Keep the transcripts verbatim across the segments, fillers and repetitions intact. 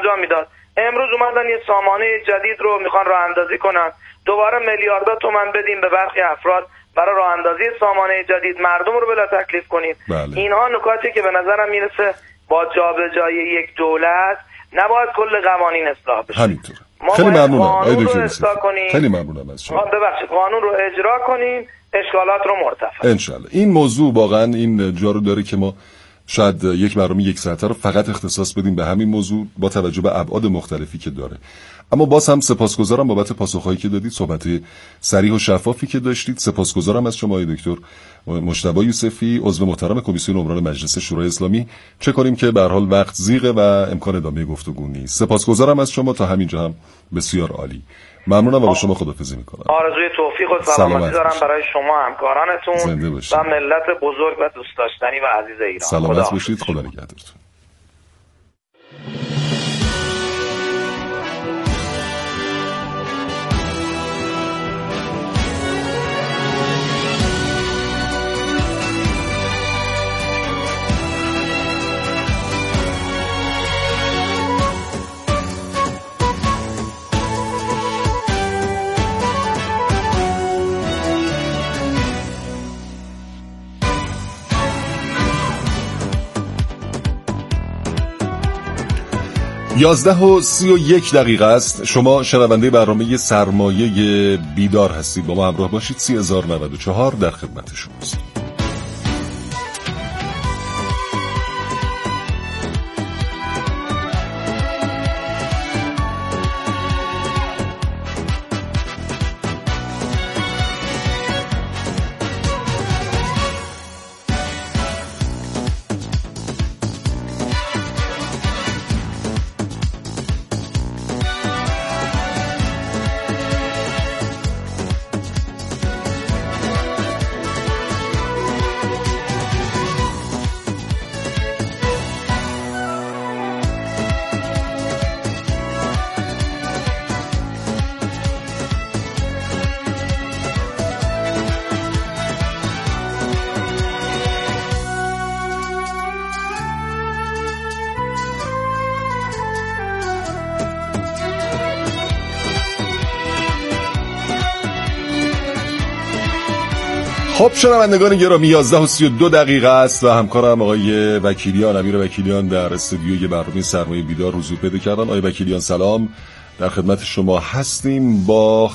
انجام میداد. امروز اومدن یه سامانه جدید رو میخوان راه اندازی کنن، دوباره میلیاردها تومان بدیم به برخی افراد برای راه اندازی سامانه جدید، مردم رو بلا تکلیف کنیم. بله. اینها نکاتی که به نظرم میرسه با جابجایی یک دولت نباید کل قوانین اصلاح بشه. همینطوره. خیلی ممنونم آقای دکتر اصلاح کنیم. خیلی ممنونم از شما. ببخشید قانون رو اجرا کنیم، اشکالات رو مرتفع. ان شاء الله. این موضوع واقعا این جا رو داره که ما شاید یک برنامه یک ساعته رو فقط اختصاص بدیم به همین موضوع با توجه به ابعاد مختلفی که داره. اما باز هم سپاسگزارم بابت پاسخهایی که دادید، صحبت صریح و شفافی که داشتید. سپاسگزارم از شما آقای دکتر مجتبی یوسفی، عضو محترم کمیسیون عمران مجلس شورای اسلامی. چه کنیم که به هر حال وقت زیغه و امکان ادامه گفتگو نیست. سپاسگزارم از شما، تا همینجا هم بسیار عالی. ممنونم و با شما خداحافظی میکنم. آرزوی توفیق و سلامتی دارم برای شما، همکارانتون و ملت بزرگ و دوست داشتنی و عزیز ایران. سلامت باشید. خدا نگهدارتون. یازده و سی و یک دقیقه است. شما شنونده برنامه سرمایه بیدار هستید. با ما همراه باشید. سی هزار و نود و چهار در خدمت شماست. خب شنوندگان گرامی، یازده و سی و دو دقیقه است و همکارم آقای وکیلیان، امیر وکیلیان در استودیوی برنامه سرمایه بیدار حضور پیدا کردن. آقای وکیلیان سلام، در خدمت شما هستیم با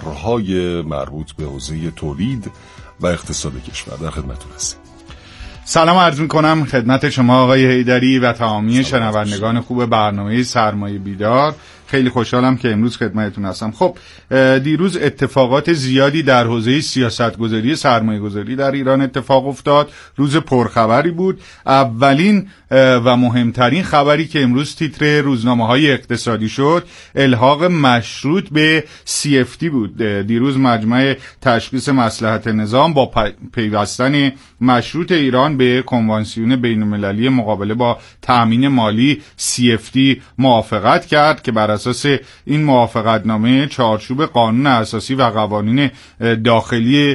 خبرهای مربوط به حوزه تولید و اقتصاد کشور. در خدمتتون هستیم. سلام عرض می‌کنم خدمت شما آقای حیدری و تمامی شنوندگان خوب برنامه سرمایه بیدار. خیلی خوشحالم که امروز خدمتتون هستم. خب دیروز اتفاقات زیادی در حوزه سیاست‌گذاری سرمایه‌گذاری در ایران اتفاق افتاد. روز پرخبری بود. اولین و مهمترین خبری که امروز تیتر روزنامه‌های اقتصادی شد، الحاق مشروط به سی اف تی بود. دیروز مجمع تشخیص مصلحت نظام با پیوستن مشروط ایران به کنوانسیون بین‌المللی مقابله با تأمین مالی سی اف تی موافقت کرد که بر اساس این موافقتنامه چارچوب قانون اساسی و قوانین داخلی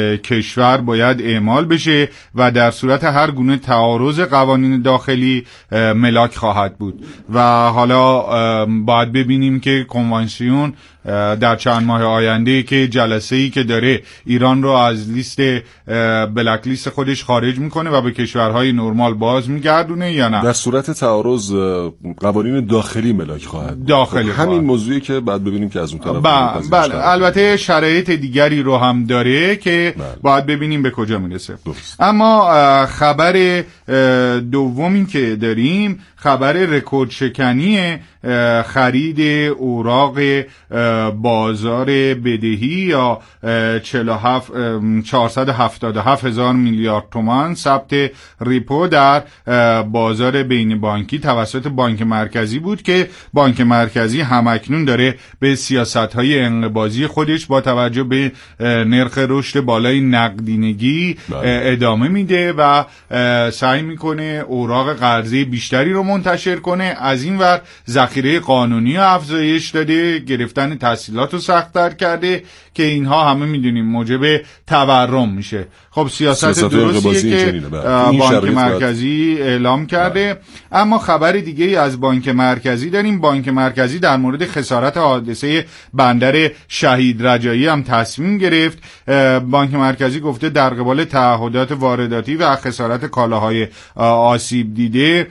کشور باید اعمال بشه و در صورت هر گونه تعارض قوانین داخلی ملاک خواهد بود و حالا باید ببینیم که کنوانسیون در چند ماه آینده که جلسه‌ای که داره ایران رو از لیست بلک لیست خودش خارج میکنه و به کشورهای نرمال باز میگردونه یا نه. در صورت تعارض قوانین داخلی ملاک خواهد داخلی خواهد. همین موضوعی که بعد ببینیم که از اون طرف بله بله البته شرایط دیگری رو هم داره که بله. باید ببینیم به کجا میرسه. اما خبر دومی که داریم خبر رکورد شکنی خرید اوراق بازار بدهی یا چهارصد و هفتاد و هفت هزار میلیارد تومان ثبت ریپو در بازار بین بانکی توسط بانک مرکزی بود که بانک مرکزی همکنون داره به سیاست‌های انقباضی خودش با توجه به نرخ رشد بالای نقدینگی ادامه میده و سعی میکنه اوراق قرضه بیشتری رو منتشر کنه. از این ور ذخیره قانونی رو افزایش داده، گرفتن تسهیلات رو سخت‌تر کرده که اینها همه میدونیم موجب تورم میشه. خب سیاست درستیه که بانک مرکزی اعلام کرده. بله. اما خبر دیگه از بانک مرکزی داریم. بانک مرکزی در مورد خسارت حادثه بندر شهید رجایی هم تصمیم گرفت. بانک مرکزی گفته در قبال تعهدات وارداتی و خسارت کالاهای آسیب دیده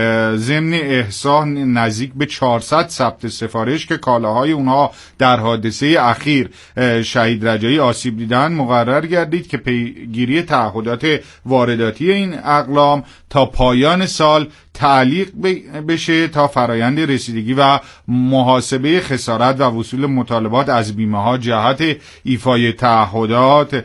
ضمن احصا نزدیک به چهارصد ثبت سفارش که کالاهای اونها در حادثه اخیر شهید رجایی آسیب دیدن مقرر گردید که پیگیری تعهدات وارداتی این اقلام تا پایان سال تعلیق بشه تا فرایند رسیدگی و محاسبه خسارت و وصول مطالبات از بیمه ها جهت ایفای تعهدات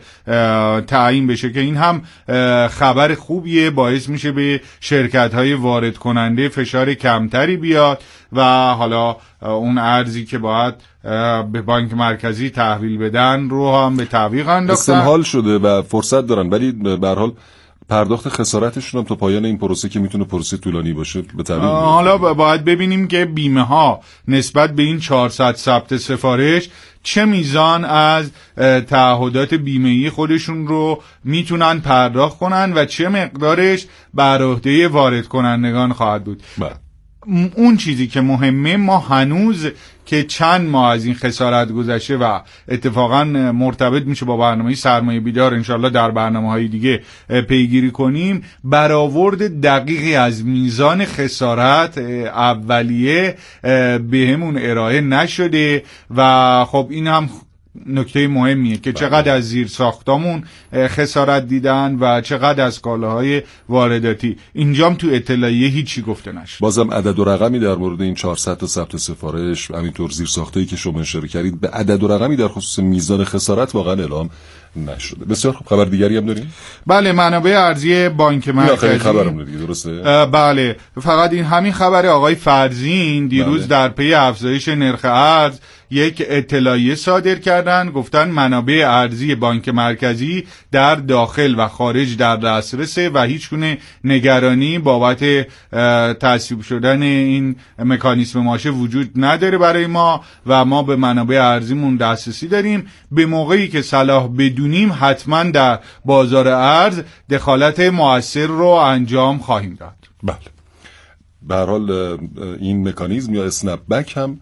تعیین بشه که این هم خبر خوبیه، باعث میشه به شرکت های وارد کننده فشار کمتری بیاد و حالا اون ارزی که باید به بانک مرکزی تحویل بدن رو هم به تعویق انداختن. استمهال شده و فرصت دارن، ولی به هر حال پرداخت خسارتشون هم تا پایان این پروسه که میتونه پروسه طولانی باشه به تعویق. حالا باید ببینیم که بیمه ها نسبت به این چهارصد ثبت سفارش چه میزان از تعهدات بیمه‌ای خودشون رو میتونن پرداخت کنن و چه مقدارش بر عهده وارد کنندگان خواهد بود. با. اون چیزی که مهمه، ما هنوز که چند ماه از این خسارت گذشته و اتفاقا مرتبط میشه با برنامه سرمایه بیدار، انشالله در برنامه‌های دیگه پیگیری کنیم، برآورد دقیقی از میزان خسارت اولیه بهمون ارائه نشده و خب این هم نکته مهمیه که چقدر از زیر ساختامون خسارت دیدن و چقدر از کالاهای وارداتی. اینجام تو اطلاعیه هیچی گفته نشد. بازم عدد و رقمی در مورد این چهارصد تا ثبت سفارش، همینطور زیر ساختایی که شما اشاره کردید، به عدد و رقمی در خصوص میزان خسارت واقعا اعلام نشده. بسیار خوب. خبر دیگری هم داریم؟ بله، منابع ارزی بانک مرکزی. خبرم دیگه درسته؟ بله، فقط این همین خبر آقای فرزین دیروز بله. در پی افزایش نرخ ارز یک اطلاعیه صادر کردن، گفتن منابع ارزی بانک مرکزی در داخل و خارج در دسترسه و هیچ گونه نگرانی بابت تصویب شدن این مکانیسم ماشه وجود نداره برای ما و ما به منابع ارزیمون دسترسی داریم. به موقعی که صلاح بدونیم حتما در بازار ارز دخالت مؤثر رو انجام خواهیم داد. بله. به هر حال این مکانیزم یا اسنپ بک هم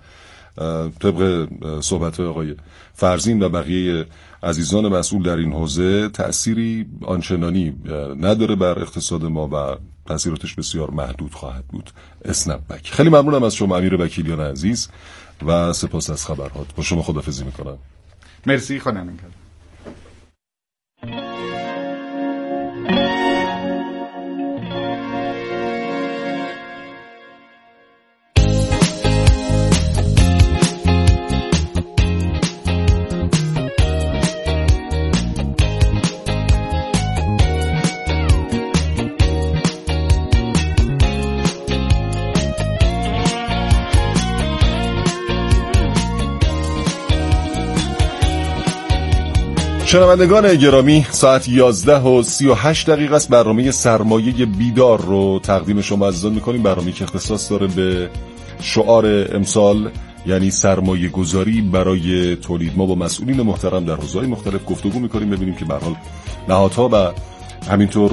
طبق صحبت آقای فرزین و بقیه عزیزان مسئول در این حوزه تأثیری آنچنانی نداره بر اقتصاد ما و تأثیراتش بسیار محدود خواهد بود. اسنپ بک. خیلی ممنونم از شما امیر وکیلیان عزیز و سپاس از خبرات. با شما خداحافظی میکنم. مرسی. خدا نگهدار. شنوندگان گرامی، ساعت یازده و سی و هشت دقیقه است. برنامه سرمایه بیدار رو تقدیم شما عزیزان میکنیم. برنامه که اختصاص داره به شعار امسال، یعنی سرمایه گذاری برای تولید. ما با مسئولین محترم در حوزه‌های مختلف گفتگو میکنیم، ببینیم که به هر حال نهادها و همینطور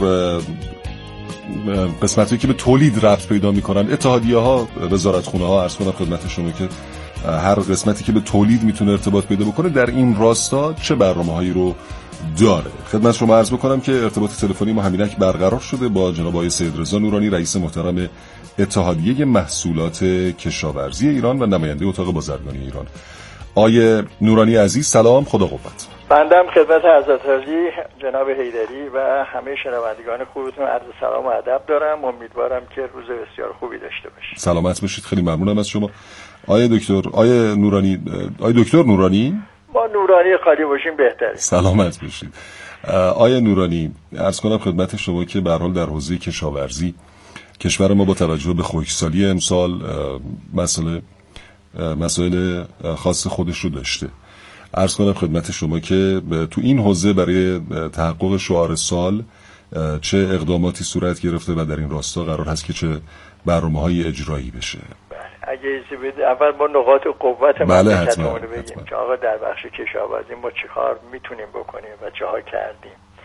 قسمتی که به تولید ربط پیدا میکنن، اتحادیه ها، وزارتخونه ها، عرض کنم خدمت شما که هر قسمتی که به تولید میتونه ارتباط پیدا بکنه در این راستا چه برنامه‌هایی رو داره. خدمت شما عرض بکنم که ارتباط تلفنی ما همینک برقرار شده با جناب آقای سید رضا نورانی، رئیس محترم اتحادیه محصولات کشاورزی ایران و نماینده اتاق بازرگانی ایران. آقای نورانی عزیز سلام، خدا قوت. بندم خدمت حضرت عالی جناب حیدری و همه شنوندگان خوبتون عرض سلام و ادب دارم. امیدوارم که روز بسیار خوبی داشته باشید. سلامت باشید. خیلی ممنونم از شما. آقای دکتر، آقای نورانی، آقای دکتر نورانی، ما نورانی خالی باشیم بهتره. سلامت باشید. آقای نورانی، عرض کنم خدمت شما که به هر حال در حوزه کشاورزی کشور ما با توجه به خشکسالی امسال مسئله مسائل خاص خودش رو داشته. عرض کنم خدمت شما که تو این حوزه برای تحقق شعار سال چه اقداماتی صورت گرفته و در این راستا قرار هست که چه برنامه‌های اجرایی بشه. اگه ایزی بده اول ما نقاط قوت بله مملکتمون رو بگیم که آقا در بخش کشاورزی ما چه کار میتونیم بکنیم و چه ها کردیم.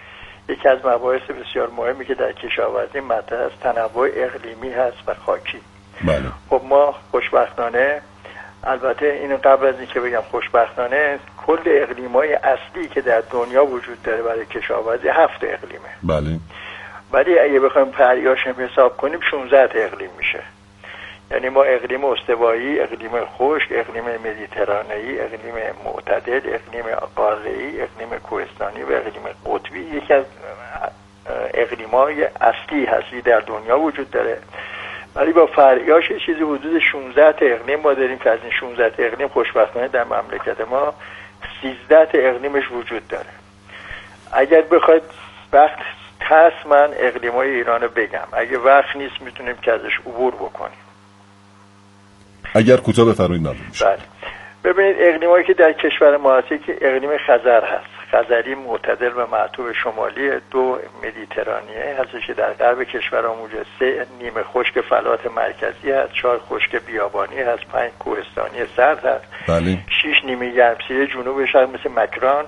یکی از مباحث بسیار مهمی که در کشاورزی مطرح است تنوع اقلیمی هست و خاکی. بله. خب ما خوشبختانه، البته اینو قبل از اینکه بگم خوشبختانه، کل اقلیم‌های اصلی که در دنیا وجود داره برای کشاورزی هفت اقلیمه. بله. ولی اگه بخوایم پریاش حساب کنیم شانزده اقلیم میشه. یعنی ما اقلیم استوایی، اقلیم خشک، اقلیم مدیترانه‌ای، اقلیم معتدل، اقلیم قاره‌ای، اقلیم کوهستانی و اقلیم قطبی یکی از اقلیم‌های اصلی هستی در دنیا وجود داره. ولی با فرعیاش چیزی حدود شانزده اقلیم ما داریم که از این شانزده اقلیم خوشبختانه در مملکت ما سیزده اقلیمش وجود داره. اگر بخواید وقت هست من اقلیم‌های ایران رو بگم، اگه وقت نیست میتونیم که ازش عبور بکنیم. اگر کوتاه بفرمایید ممنون میشم. بله. ببینید اقلیمایی که در کشور ما هست که اقلیم خزر هست، خزری معتدل و معطوف شمالی، دو مدیترانیه هستش که در غرب کشور موجود، سه نیمه خشک فلات مرکزی هست، چهار خشک بیابانی هست، پنج کوهستانی سرد هست، بله. شش نیمه گرمسیری جنوبش هست مثل مکران،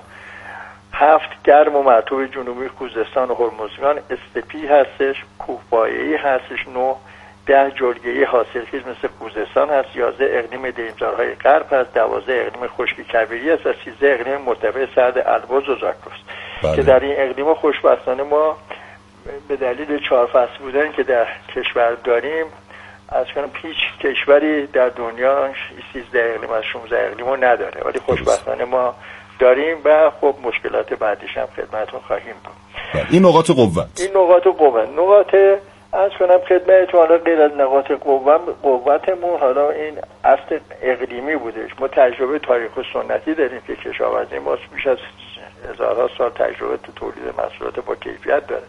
هفت گرم و معطوف جنوبی خوزستان و هرمزگان، استپی هستش، کوهپایه‌ای هستش، نه ده جلگه‌ای حاصلخیز مثل خوزستان هست، یازده اقلیم دیمزارهای غرب هست، دوازده اقلیم خشکی کبیری هست و سیزده اقلیم مرتفع سرد البرز و زاگرس. بله. که در این اقلیم خوشبختانه ما به دلیل چهار فصل بودن که در کشور داریم، از کنم هیچ کشوری در دنیا سیزده اقلیم از شانزده اقلیمو نداره، ولی خوشبختانه ما داریم و خب مشکلات بعدیش هم خدمتتون خواهیم بود. این نقاط قوت این نقاط قوت نقاط از کنم خدمتتون، حالا غیر از نقاط قوت قوتمون حالا این اصل اقلیمی بودش. ما تجربه تاریخ و سنتی داریم که کشاورزی ما بیش از هزارها سال تجربه تو تولید محصولات با کیفیت داره.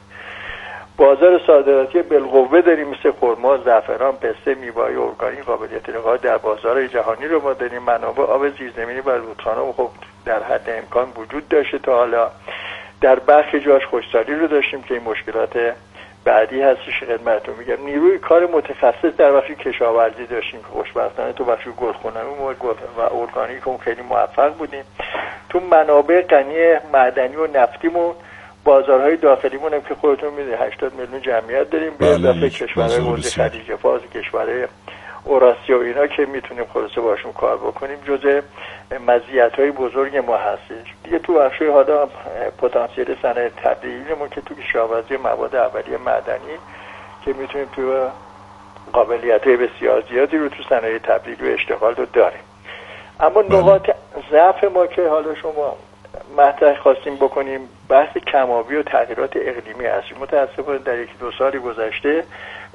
بازار صادراتی بالقوه داریم مثل خرما، زعفران، پسته، میوه‌های ارگانیک، قابلیت رقابت در بازارهای جهانی رو ما داریم. منابع آب زیرزمینی و رودخانه خب در حد امکان وجود داشته تا حالا. در برخی جاش خشکسالی رو داشتیم که این مشکلات بعدی هستش خدمتتون میگم. نیروی کار متخصص در بخش کشاورزی داشتیم که خوشبختانه تو بخش گلخانه‌ای و ارگانیک اون خیلی موفق بودیم. تو منابع غنی معدنی و نفتیمون، بازارهای داخلیمون هم که خودتون میدونید هشتاد میلیون جمعیت داریم، به اضافه کشورهای حوزه خلیج فارس، کشورهای اوراسیا و اینا که میتونیم خلاصه باشون کار بکنیم، جزء مزیت‌های بزرگ ما هستش. دیگه تو بخش حالا پتانسیل صنایع تبدیلیمون که تو کشاورزی مواد اولیه معدنی که میتونیم تو قابلیت‌های بسیار زیادی رو تو صنایع تبدیل و اشتغال رو داریم. اما نقاط ضعف ما که حالا شما مطرح خواستیم بکنیم بحث کم‌آبی و تغییرات اقلیمی هست. متأسفانه در یک دو سال گذشته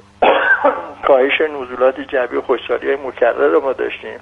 کاهش نزولات جوی و خشکسالی‌های مکرر رو ما داشتیم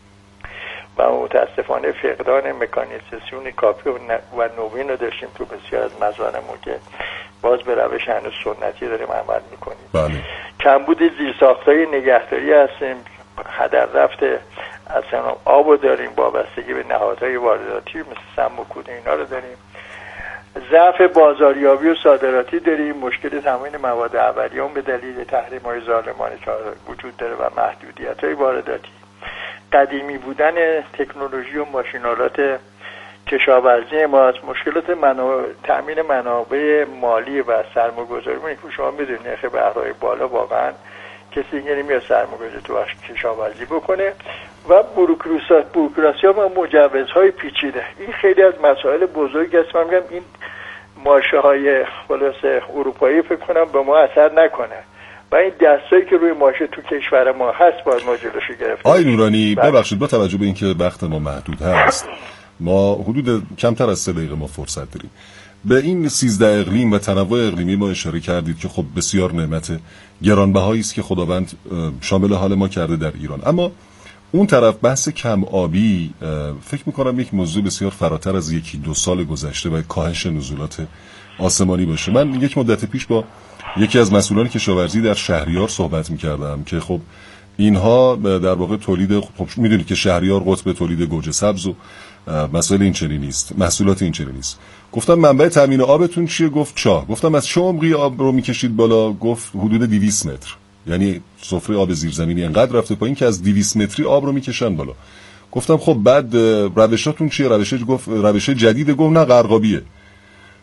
و متاسفانه فقدان مکانیزاسیون کافی و نوین رو داشتیم تو بسیار از مزارعمون که باز به روش هنوز سنتی داریم عمل میکنیم. بله. کمبود زیرساخت‌های نگهداری هستیم، هدر رفته اصلا آب رو داریم، وابستگی به نهادهای وارداتی مثل سم و کوده اینا رو داریم، ضعف بازاریابی و صادراتی داریم، مشکل تامین مواد اولیه به دلیل تحریم‌های ظالمانه که وجود داره و محدودیت‌های وارداتی، قدیمی بودن تکنولوژی و ماشینالات کشاورزی ما از مشکلات منابع، تامین منابع مالی و سرمایه‌گذاری که شما می‌دونید نرخ بهره‌های بالا واقعا کسی دیگه نمیاد سرمایه‌گذاری تو بخش کشاورزی بکنه و بوروکراسی بوروکراسی و مجوزهای پیچیده. این خیلی از مسائل بزرگی است. من میگم این ماشه‌های خلاص اروپایی فکر کنم به ما اثر نکنه و این دستایی که روی ماشه تو کشور ما هست باید ما جلوشو گرفتیم. آقای نورانی ببخشید با توجه به اینکه وقت ما محدود هست ما حدود کمتر از سه دقیقه ما فرصت داریم. به این سیزده اقلیم و تنوع اقلیمی ما اشاره کردید که خب بسیار نعمت گرانبهایی است که خداوند شامل حال ما کرده در ایران. اما اون طرف بحث کم آبی فکر میکنم یک موضوع بسیار فراتر از یکی دو سال گذشته و کاهش نزولات آسمانی باشه. من یک مدت پیش با یکی از مسئولان کشاورزی در شهریار صحبت میکردم که خب اینها در واقع تولید، خب میدونید که شهریار قطب تولید گوجه سبز و مسائل این چنین نیست، محصولات این چنین نیست. گفتم منبع تامین آبتون چیه؟ گفت چاه. گفتم از چه عمقی آب رو میکشید بالا؟ گفت حدود دویست متر. یعنی سفره آب زیرزمینی انقدر رفته پایین که از دویست متری آب رو میکشن بالا. گفتم خب بعد روشاتون چیه؟ روش گفت روش جدید. گفت نه غرقابیه.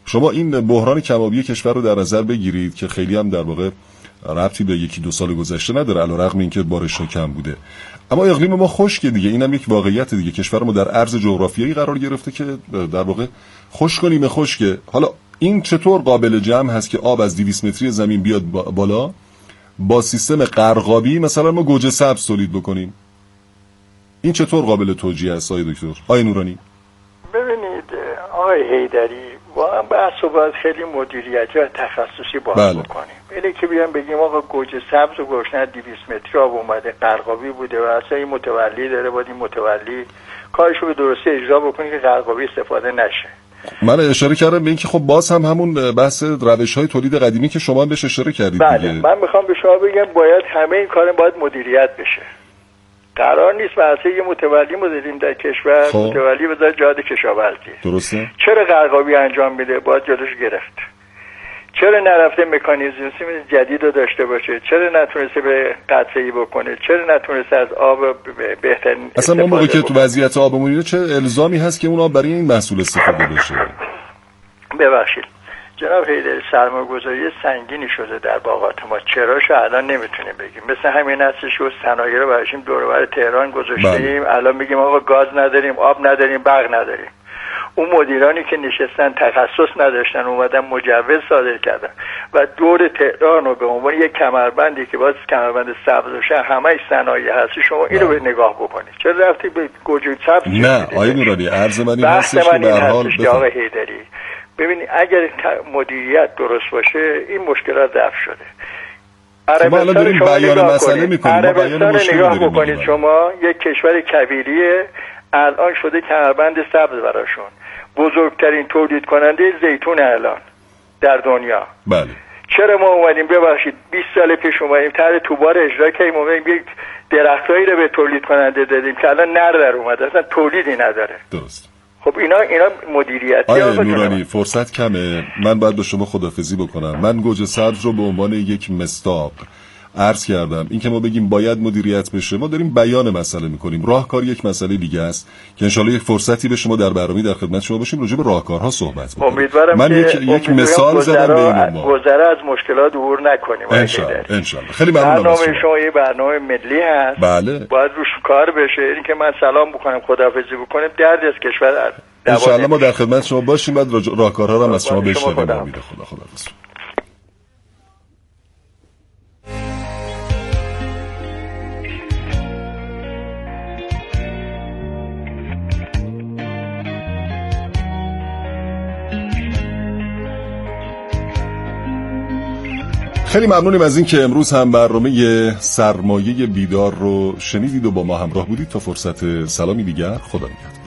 شما این بحران کم‌آبی کشور رو در نظر بگیرید که خیلی هم در واقع ربطی به یکی دو سال گذشته نداره، علیرغم اینکه بارش‌ها کم بوده، اما اقلیم ما خشکه دیگه. اینم یک واقعیت دیگه. کشور ما در عرض جغرافیایی قرار گرفته که در واقع خشک و نیمه خشکه. حالا این چطور قابل جمع هست که آب از دویست متری زمین بیاد بالا با سیستم قرقابی مثلا ما گوجه سبز تولید بکنیم؟ این چطور قابل توجیه است آقای دکتر؟ آقای نورانی ببینید آقای حیدری، واقعا بحث و باید خیلی مدیریتی و تخصصی باید بله. بکنیم. اینه که بیان بگیم آقا گوجه سبز و گوشنه دویست متری آب اومده قرقابی بوده و اصلا این متولی داره، باید این متولی کارشو به درستی اجرا بکنه که قرقابی استفاده نشه. من اشاره کردم به اینکه خب باز هم همون بحث روش‌های تولید قدیمی که شما بهش اشاره کردید. بله دیگه. من میخوام به شما بگم باید همه این کار باید مدیریت بشه. قرار نیست واسه یه متولی ما داریم در کشور خب. متولی بذاره جهاد کشاورزی. درسته. چرا قرقابی انجام میده؟ باید جلوش گرفت. چرا نرفته مکانیزم جدید رو داشته باشه؟ چرا نتونسته به قطعی بکنه؟ چرا نتونسته از آب بهترین اصلا ما موقعی که تو وضعیت آبمون اینه چه الزامی هست که اون آب برای این محصول استفاده بشه؟ ببخشید جناب حیدری، سرمایه‌گذاری سنگینی شده در باغات ما. چراشو الان نمیتونیم بگیم. مثل همین هستش که صنایع رو براشیم دور و بر تهران گذاشتیم، الان میگیم آقا گاز نداریم، آب نداریم، برق نداریم. اون مدیرانی که نشستن تخصص نداشتن اومدن مجوز صادر کردن و دور تهران رو به عنوان یک کمربندی که باز کمربند سبز باشه همه صنایع هست. شما اینو به نگاه بکنید. چرا رفتی به گوجه سبز؟ نه آقای نورانی، عرض من این هستش که به هر حال آقای حیدری ببینید اگر مدیریت درست باشه این مشکلات رفع شده. عربستان داریم بیان مسئله میکنیم. عربستان نگاه بکنید شما، یک کشور کبیریه، الان شده کمربند سبز براشون، بزرگترین تولید کننده زیتون الان در دنیا. بله. چرا ما اومدیم ببخشید بیست سال پیش اومدیم طرح توبار اجرا کردیم، اومدیم یک درختایی رو به تولید کننده دادیم که الان نر در اومده، اصلا تولیدی نداره. درست. خب اینا اینا مدیریتی. آیا نورانی فرصت کمه، من باید با شما خداحافظی بکنم. من گوجه سبز رو به عنوان یک مصداق عرض کردم. این که ما بگیم باید مدیریت بشه، ما داریم بیان مسئله میکنیم. راهکار یک مسئله دیگه است که انشالله یک فرصتی به شما در برنامه در خدمت شما باشیم راجع به راهکارها صحبت بکنیم. امیدوارم من یک یک مثال زدم به این ما گذره از مشکلات عبور نکنیم. انشالله انشالله. خیلی ممنونم. برنامه شما یه برنامه ملی هست. بله. باید روش کار بشه. این که من سلام بکنم خداحافظی بکنم درد از کشور انشالله ما در خدمت شما باشیم. بعد راهکارها رو هم از شما بشنویم. امید خدا. خداحافظ. خیلی ممنونیم از این که امروز هم برنامه سرمایه بیدار رو شنیدید و با ما همراه بودید. تا فرصت سلامی دیگر، خدا نگهدار.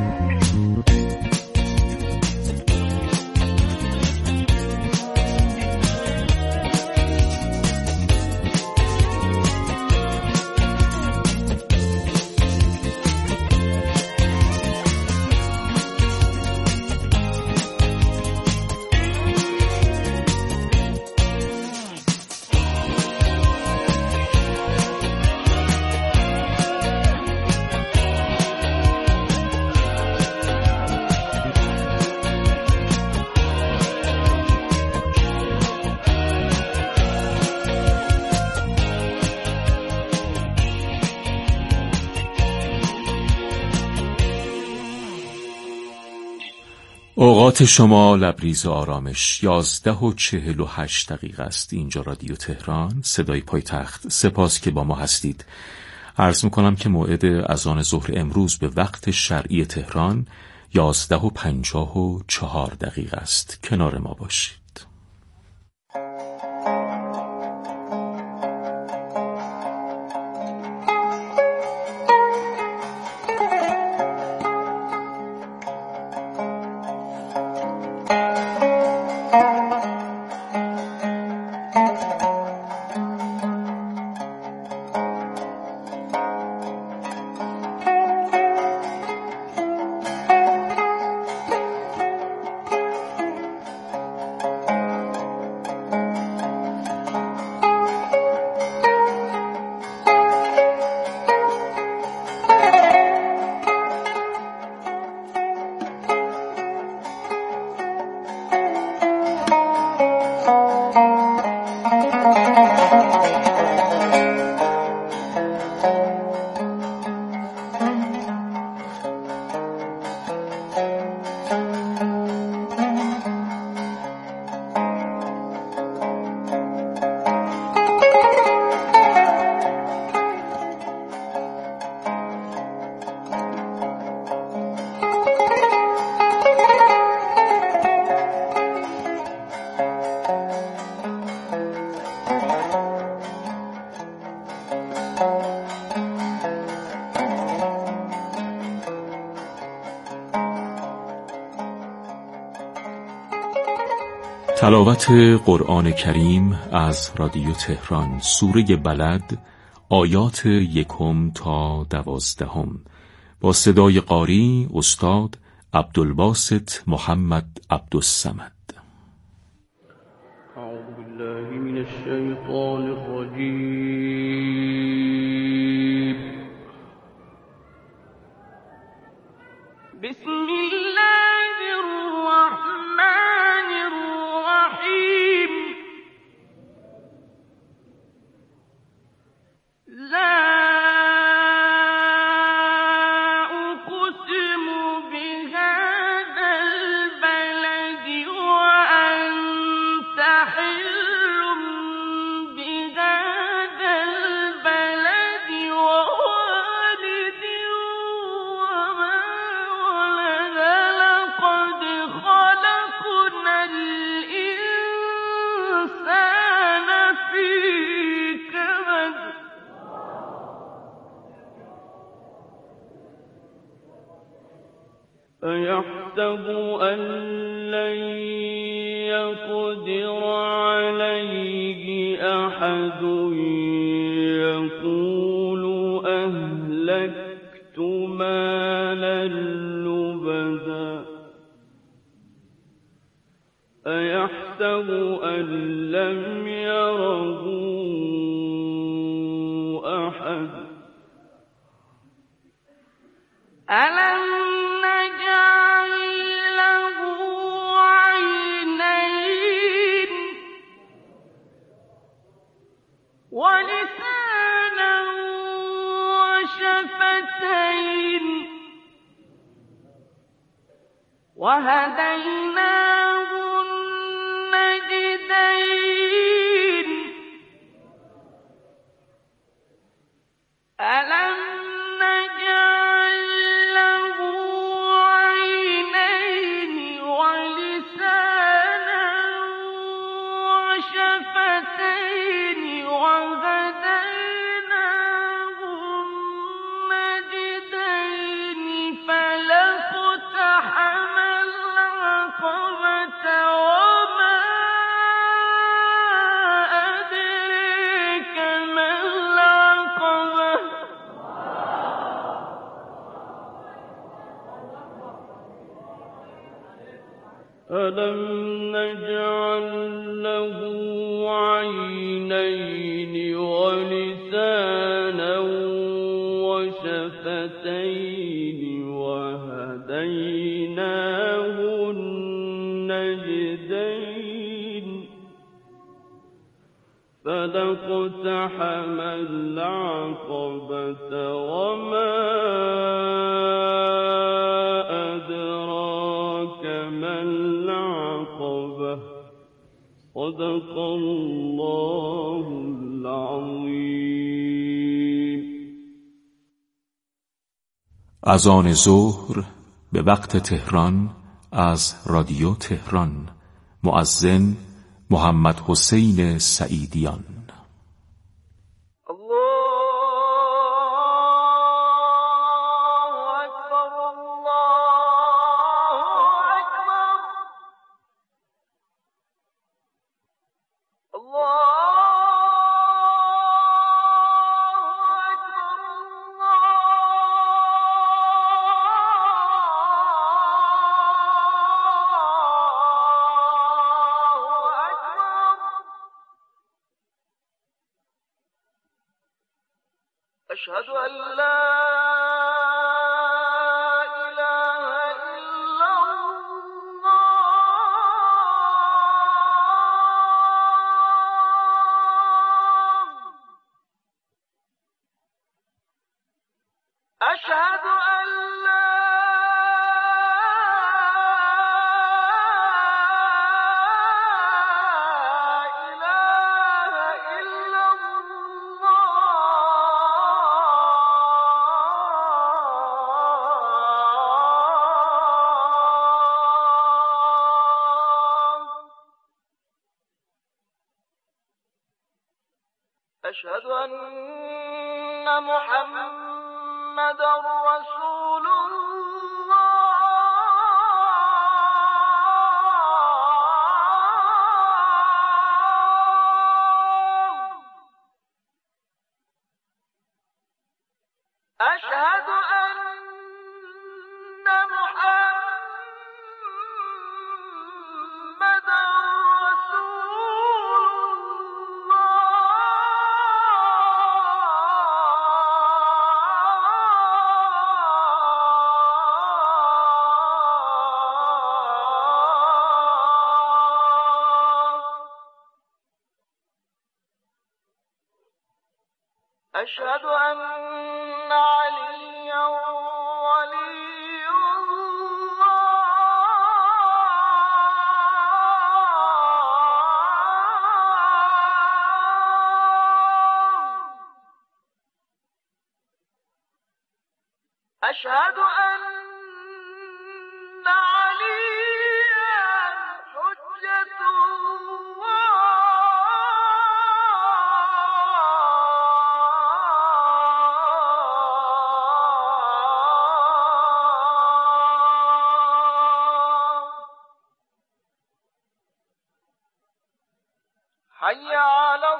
اوقات شما لبریز و آرامش. یازده و چهل و هشت دقیقه است. اینجا رادیو تهران، صدای پایتخت. سپاس که با ما هستید. عرض میکنم که موعد اذان ظهر امروز به وقت شرعی تهران یازده و پنجاه و چهار دقیقه است. کنار ما باشید. تلاوت قرآن کریم از رادیو تهران، سوره بلد، آیات یکم تا دوازدهم، با صدای قاری استاد عبدالباسط محمد عبدالصمد. اعوذ بالله من الشیطان الرجیم. بسم الله الرحمن الرحیم. لا أقسم بهذا البلد وأنت حل بهذا البلد ووالد وما ولد. لقد خلقنا الإنسان في كبد. أيحسب أن لن يقدر عليه أحد. يقول أهلكت مالا لبدا. أيحسب أن لم يره أحد. ألم نجعل له عينين ولسانا وشفتين وهديناه النجدين. ألم نجعل له عينين ولسانا وشفتين وهديناه النجدين. فلاقتحم العقبة وما أدريك ما العقبة. ألم نجعل له عينين ولسانا وشفتين وهديناه النجدين. فلاقتحم العقبة وما أدراك ما العقبة. صدق الله العظیم. اذان ظهر به وقت تهران از رادیو تهران. مؤذن محمد حسین سعیدیان. أشهد أن لا إله إلا الله. أشهد أن لا أشهد أن محمدا رسول الله. أشهد أن محمدا رسول الله. أشهد أن عليا ولي الله. أشهد أن عليا حجة حي على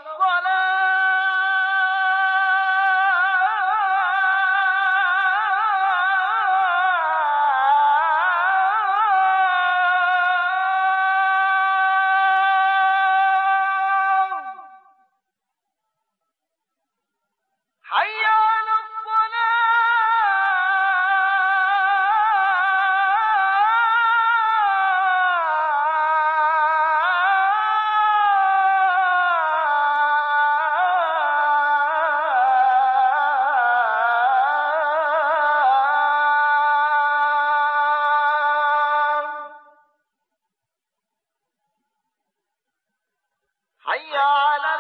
الصلاة. حي على حي على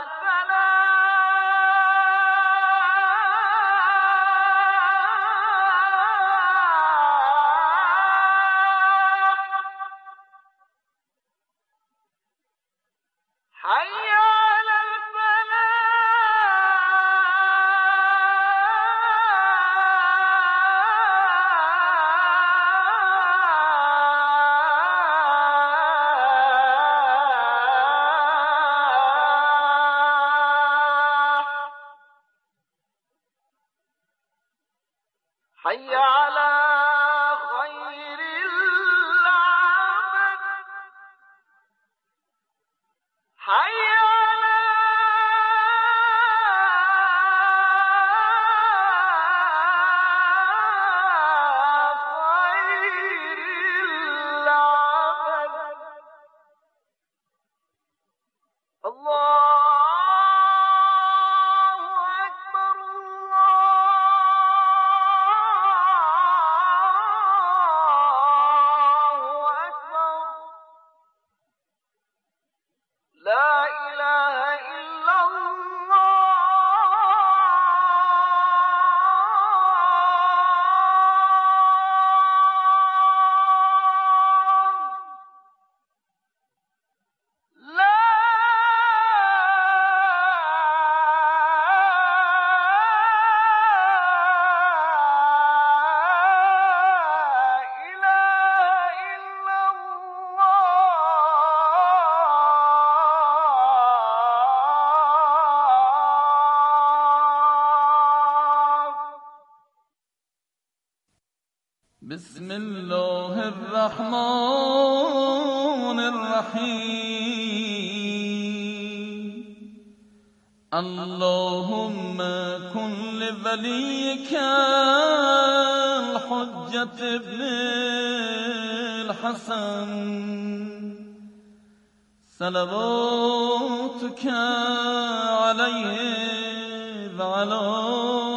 الفلاح. حي على حي على خير العمل. حي على خير العمل. الله أكبر الله أكبر. لا إله إلا الله. لا إله إلا الله. بسم الله الرحمن الرحيم. اللهم كن لوليك الحجة ابن الحسن صلواتك عليه وعلى